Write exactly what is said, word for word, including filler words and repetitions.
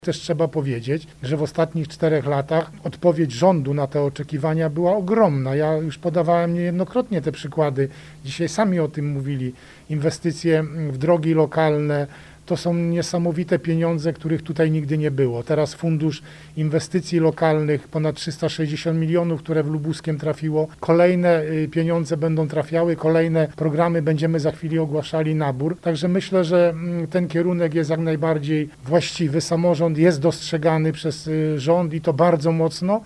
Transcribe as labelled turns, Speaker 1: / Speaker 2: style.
Speaker 1: Też trzeba powiedzieć, że w ostatnich czterech latach odpowiedź rządu na te oczekiwania była ogromna. Ja już podawałem niejednokrotnie te przykłady. Dzisiaj sami o tym mówili. Inwestycje w drogi lokalne to są niesamowite pieniądze, których tutaj nigdy nie było. Teraz Fundusz Inwestycji Lokalnych, ponad trzysta sześćdziesiąt milionów, które w Lubuskiem trafiło. Kolejne pieniądze będą trafiały, kolejne programy będziemy za chwilę ogłaszali nabór. Także myślę, że ten kierunek jest jak najbardziej właściwy. Samorząd jest dostrzegany przez rząd i to bardzo mocno.